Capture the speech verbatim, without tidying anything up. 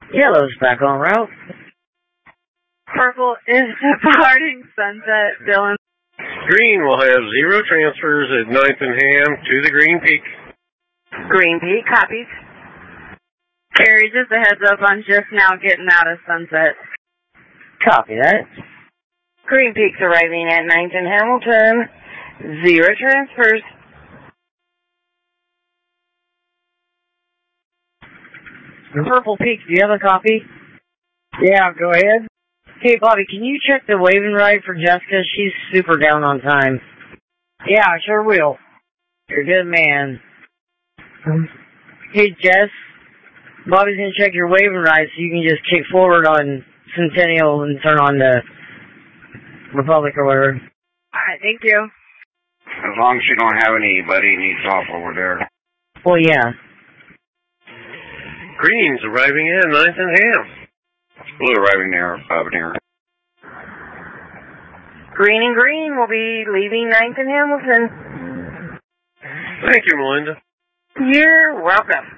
Yellow's back on route. Purple is departing Sunset, Dylan. Green will have zero transfers at ninth and Ham to the Green Peak. Green Peak, copies. Carrie, just a heads up, I'm just now getting out of Sunset. Copy that. Green Peak's arriving at ninth and Hamilton. Zero transfers. Purple Peak, do you have a copy? Yeah, go ahead. Hey, Bobby, can you check the waving ride for Jessica? She's super down on time. Yeah, I sure will. You're a good man. Hey, Jess, Bobby's going to check your waving ride so you can just kick forward on Centennial and turn on the Republic or whatever. Alright, thank you. As long as you don't have anybody needs off over there. Well, yeah. Green's arriving at ninth and Ham. Blue arriving there, up near. Green and Green will be leaving ninth and Hamilton. Thank you, Melinda. You're welcome.